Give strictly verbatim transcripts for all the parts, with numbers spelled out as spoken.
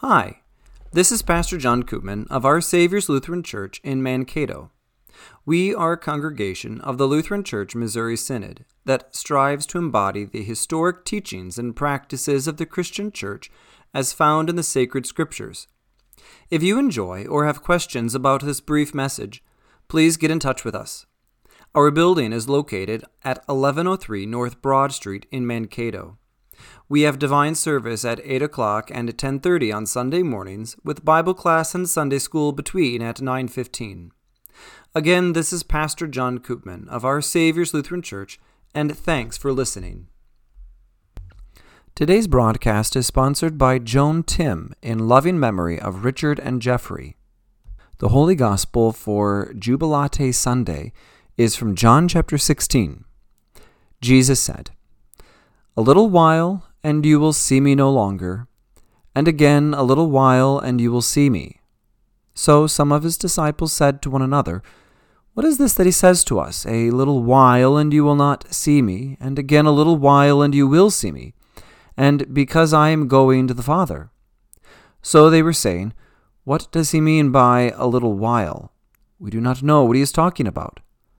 Hi, this is Pastor John Koopman of Our Savior's Lutheran Church in Mankato. We are a congregation of the Lutheran Church Missouri Synod that strives to embody the historic teachings and practices of the Christian Church as found in the sacred Scriptures. If you enjoy or have questions about this brief message, please get in touch with us. Our building is located at eleven oh three North Broad Street in Mankato. We have divine service at eight o'clock and ten thirty on Sunday mornings, with Bible class and Sunday school between at nine fifteen. Again, this is Pastor John Koopman of Our Savior's Lutheran Church, and thanks for listening. Today's broadcast is sponsored by Joan Tim in loving memory of Richard and Jeffrey. The Holy Gospel for Jubilate Sunday is from John chapter sixteen. Jesus said, "A little while, and you will see me no longer, and again a little while, and you will see me." So some of his disciples said to one another, "What is this that he says to us? A little while, and you will not see me, and again a little while, and you will see me, and because I am going to the Father." So they were saying, "What does he mean by a little while? We do not know what he is talking about."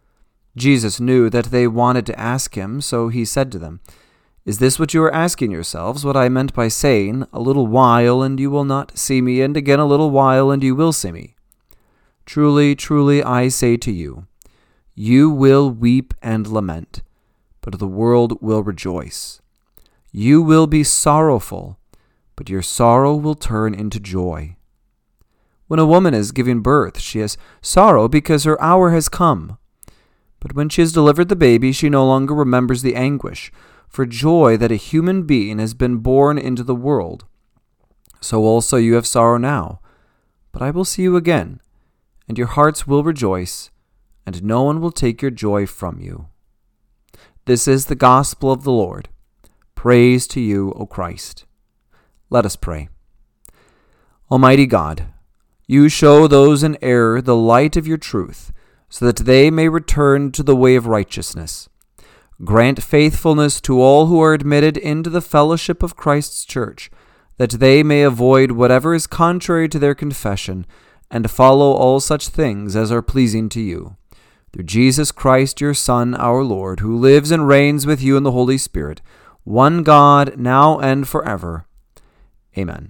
Jesus knew that they wanted to ask him, so he said to them, "Is this what you are asking yourselves, what I meant by saying, 'A little while, and you will not see me, and again a little while, and you will see me'? Truly, truly, I say to you, you will weep and lament, but the world will rejoice. You will be sorrowful, but your sorrow will turn into joy. When a woman is giving birth, she has sorrow because her hour has come. But when she has delivered the baby, she no longer remembers the anguish, for joy that a human being has been born into the world. So also you have sorrow now, but I will see you again, and your hearts will rejoice, and no one will take your joy from you." This is the gospel of the Lord. Praise to you, O Christ. Let us pray. Almighty God, you show those in error the light of your truth, so that they may return to the way of righteousness. Grant faithfulness to all who are admitted into the fellowship of Christ's church, that they may avoid whatever is contrary to their confession, and follow all such things as are pleasing to you. Through Jesus Christ, your Son, our Lord, who lives and reigns with you in the Holy Spirit, one God, now and forever. Amen.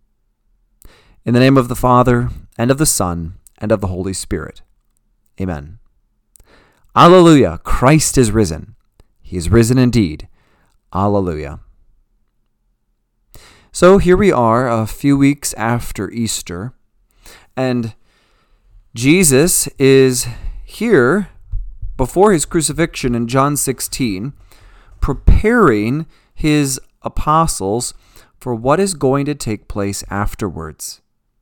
In the name of the Father, and of the Son, and of the Holy Spirit. Amen. Alleluia, Christ is risen. He is risen indeed. Alleluia. So here we are a few weeks after Easter, and Jesus is here before his crucifixion in John sixteen, preparing his apostles for what is going to take place afterwards.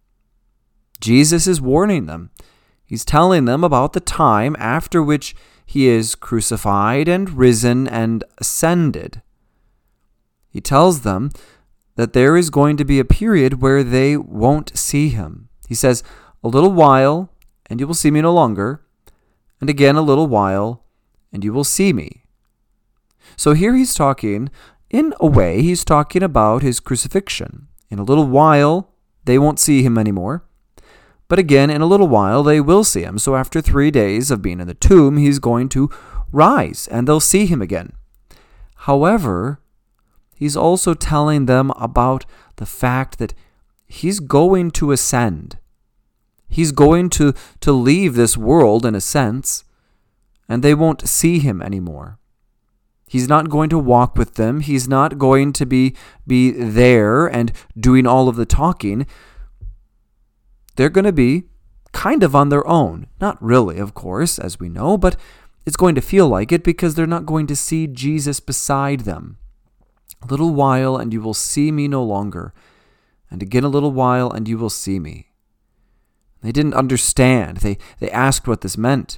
Jesus is warning them. He's telling them about the time after which he is crucified and risen and ascended. He tells them that there is going to be a period where they won't see him. He says, "A little while, and you will see me no longer, and again a little while, and you will see me." So here he's talking, in a way, he's talking about his crucifixion. In a little while, they won't see him anymore. But again, in a little while, they will see him. So after three days of being in the tomb, he's going to rise, and they'll see him again. However, he's also telling them about the fact that he's going to ascend. He's going to, to leave this world, in a sense, and they won't see him anymore. He's not going to walk with them. He's not going to be, be there and doing all of the talking. They're going to be kind of on their own. Not really, of course, as we know, but it's going to feel like it because they're not going to see Jesus beside them. "A little while, and you will see me no longer, and again a little while, and you will see me." They didn't understand. They, they asked what this meant.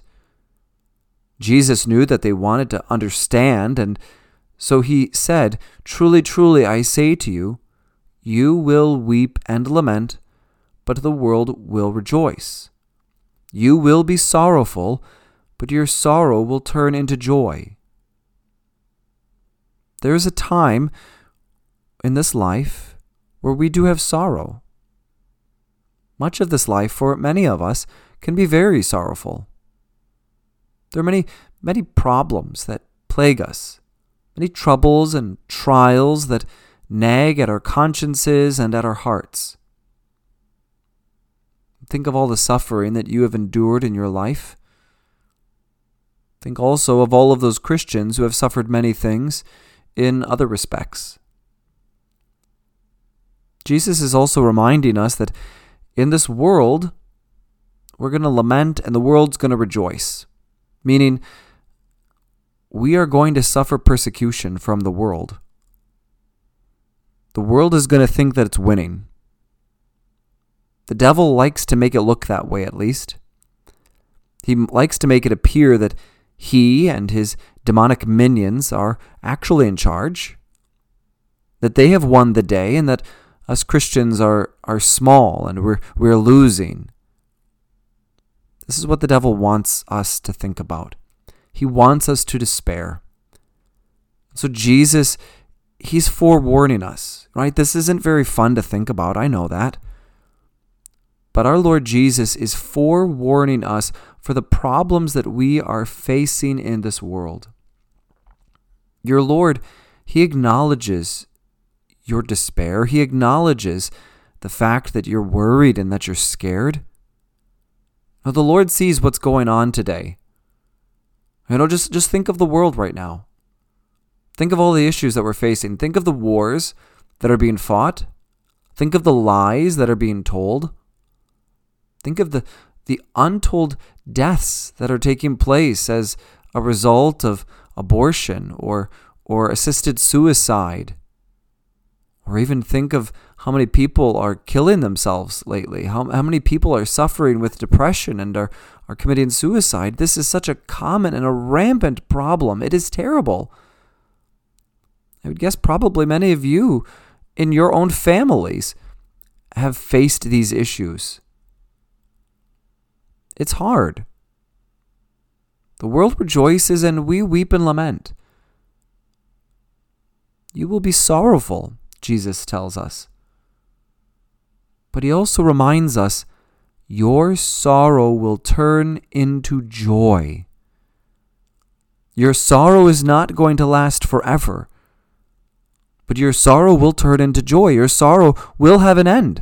Jesus knew that they wanted to understand, and so he said, "Truly, truly, I say to you, you will weep and lament, but the world will rejoice. You will be sorrowful, but your sorrow will turn into joy." There is a time in this life where we do have sorrow. Much of this life, for many of us, can be very sorrowful. There are many, many problems that plague us, many troubles and trials that nag at our consciences and at our hearts. Think of all the suffering that you have endured in your life. Think also of all of those Christians who have suffered many things in other respects. Jesus is also reminding us that in this world, we're going to lament and the world's going to rejoice. Meaning, we are going to suffer persecution from the world. The world is going to think that it's winning. The devil likes to make it look that way, at least. He likes to make it appear that he and his demonic minions are actually in charge, that they have won the day, and that us Christians are, are small and we're, we're losing. This is what the devil wants us to think about. He wants us to despair. So Jesus, he's forewarning us, right? This isn't very fun to think about, I know that. But our Lord Jesus is forewarning us for the problems that we are facing in this world. Your Lord, he acknowledges your despair. He acknowledges the fact that you're worried and that you're scared. Now, the Lord sees what's going on today. You know, just, just think of the world right now. Think of all the issues that we're facing. Think of the wars that are being fought. Think of the lies that are being told. Think of the, the untold deaths that are taking place as a result of abortion or, or assisted suicide. Or even think of how many people are killing themselves lately, how, how many people are suffering with depression and are, are committing suicide. This is such a common and a rampant problem. It is terrible. I would guess probably many of you in your own families have faced these issues. It's hard. The world rejoices and we weep and lament. You will be sorrowful, Jesus tells us. But he also reminds us, your sorrow will turn into joy. Your sorrow is not going to last forever, but your sorrow will turn into joy. Your sorrow will have an end.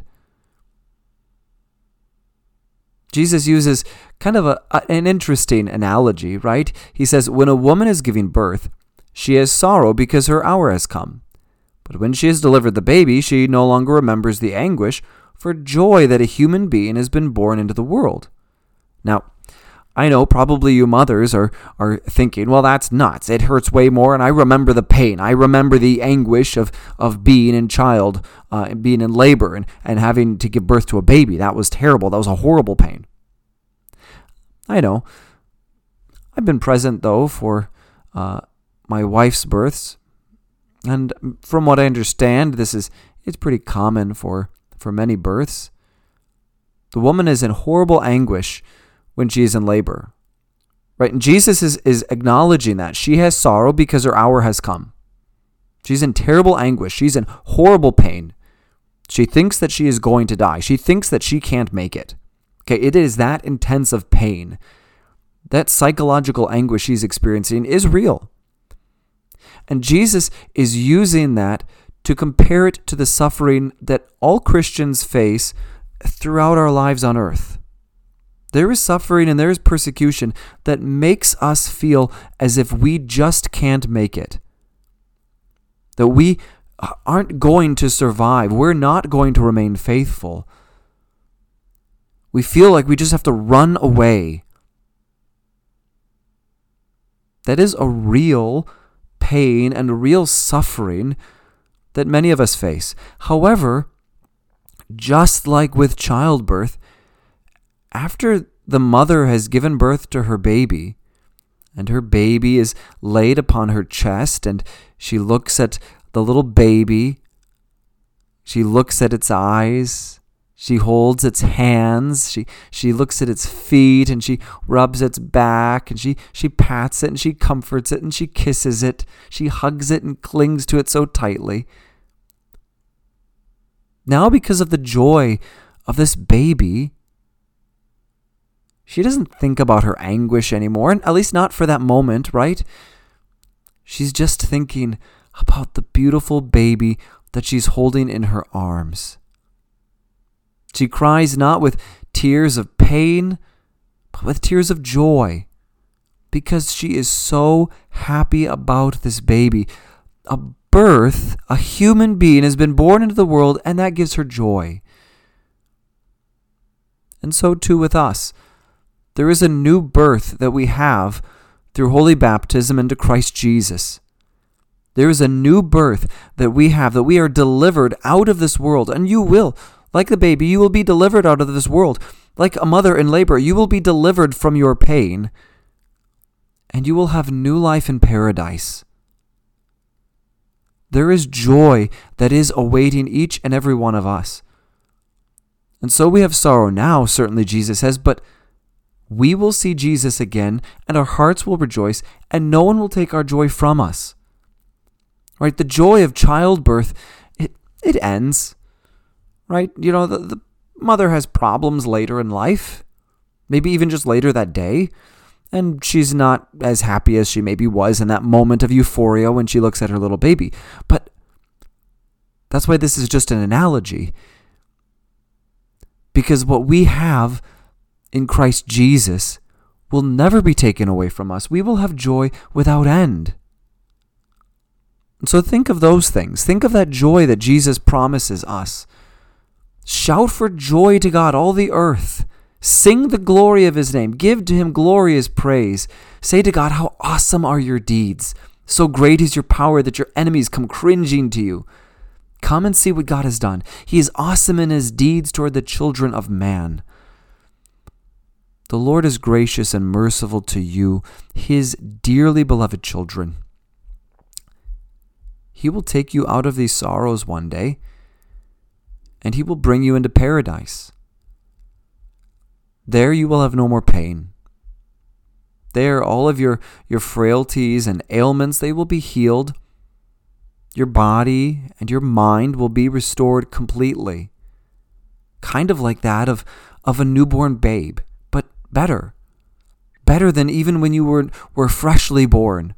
Jesus uses kind of a, an interesting analogy, right? He says, when a woman is giving birth, she has sorrow because her hour has come. But when she has delivered the baby, she no longer remembers the anguish for joy that a human being has been born into the world. Now, I know probably you mothers are, are thinking, well, that's nuts. It hurts way more, and I remember the pain. I remember the anguish of, of being in child, uh, being in labor, and, and having to give birth to a baby. That was terrible. That was a horrible pain. I know. I've been present, though, for uh, my wife's births. And from what I understand, this is it's pretty common for, for many births. The woman is in horrible anguish when she is in labor. Right? And Jesus is, is acknowledging that. She has sorrow because her hour has come. She's in terrible anguish. She's in horrible pain. She thinks that she is going to die. She thinks that she can't make it. Okay, it is that intense of pain. That psychological anguish she's experiencing is real. And Jesus is using that to compare it to the suffering that all Christians face throughout our lives on earth. There is suffering and there is persecution that makes us feel as if we just can't make it. That we aren't going to survive. We're not going to remain faithful. We feel like we just have to run away. That is a real pain and real suffering that many of us face. However, just like with childbirth, after the mother has given birth to her baby, and her baby is laid upon her chest, and she looks at the little baby, she looks at its eyes, she holds its hands, she she looks at its feet, and she rubs its back, and she, she pats it, and she comforts it, and she kisses it, she hugs it and clings to it so tightly. Now, because of the joy of this baby, she doesn't think about her anguish anymore, and at least not for that moment, right? She's just thinking about the beautiful baby that she's holding in her arms. She cries not with tears of pain, but with tears of joy, because she is so happy about this baby. A birth, a human being has been born into the world, and that gives her joy. And so too with us. There is a new birth that we have through holy baptism into Christ Jesus. There is a new birth that we have, that we are delivered out of this world. And you will, like the baby, you will be delivered out of this world. Like a mother in labor, you will be delivered from your pain. And you will have new life in paradise. There is joy that is awaiting each and every one of us. And so we have sorrow now, certainly Jesus says, but we will see Jesus again, and our hearts will rejoice, and no one will take our joy from us. Right? The joy of childbirth, it, it ends. Right? You know, the, the mother has problems later in life, maybe even just later that day, and she's not as happy as she maybe was in that moment of euphoria when she looks at her little baby. But that's why this is just an analogy. Because what we have in Christ Jesus will never be taken away from us. We will have joy without end. And so think of those things. Think of that joy that Jesus promises us. Shout for joy to God, all the earth. Sing the glory of his name. Give to him glorious praise. Say to God, how awesome are your deeds. So great is your power that your enemies come cringing to you. Come and see what God has done. He is awesome in his deeds toward the children of man. The Lord is gracious and merciful to you, his dearly beloved children. He will take you out of these sorrows one day, and he will bring you into paradise. There you will have no more pain. There all of your, your frailties and ailments, they will be healed. Your body and your mind will be restored completely. Kind of like that of, of a newborn babe, but better. Better than even when you were, were freshly born.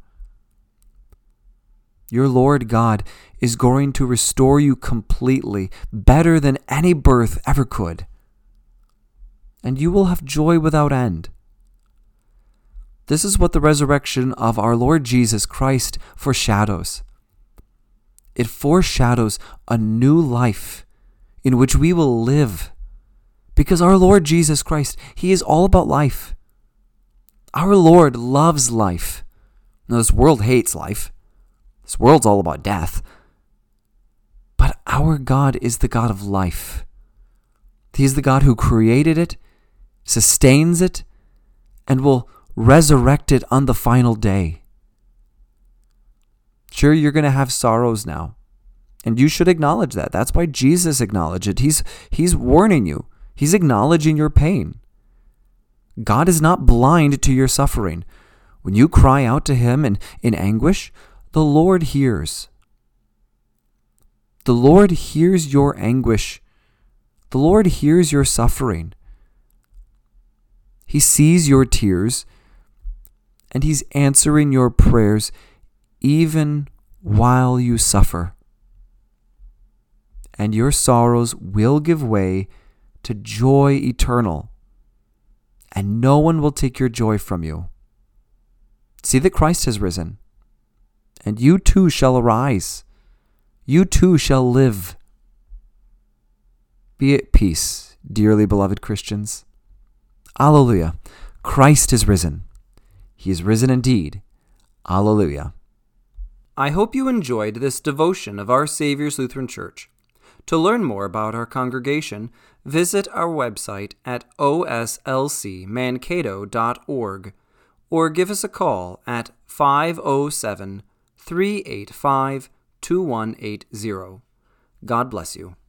Your Lord God is going to restore you completely, better than any birth ever could. And you will have joy without end. This is what the resurrection of our Lord Jesus Christ foreshadows. It foreshadows a new life in which we will live. Because our Lord Jesus Christ, he is all about life. Our Lord loves life. Now, this world hates life. This world's all about death. But our God is the God of life. He is the God who created it, sustains it, and will resurrect it on the final day. Sure, you're going to have sorrows now, and you should acknowledge that. That's why Jesus acknowledged it. He's, he's warning you. He's acknowledging your pain. God is not blind to your suffering. When you cry out to him in, in anguish, the Lord hears. The Lord hears your anguish. The Lord hears your suffering. He sees your tears, and he's answering your prayers even while you suffer. And your sorrows will give way to joy eternal, and no one will take your joy from you. See that Christ has risen, and you too shall arise. You too shall live. Be at peace, dearly beloved Christians. Alleluia. Christ is risen. He is risen indeed. Alleluia. I hope you enjoyed this devotion of Our Savior's Lutheran Church. To learn more about our congregation, visit our website at o s l c mankato dot org or give us a call at five oh seven, three eight five, two one eight zero. God bless you.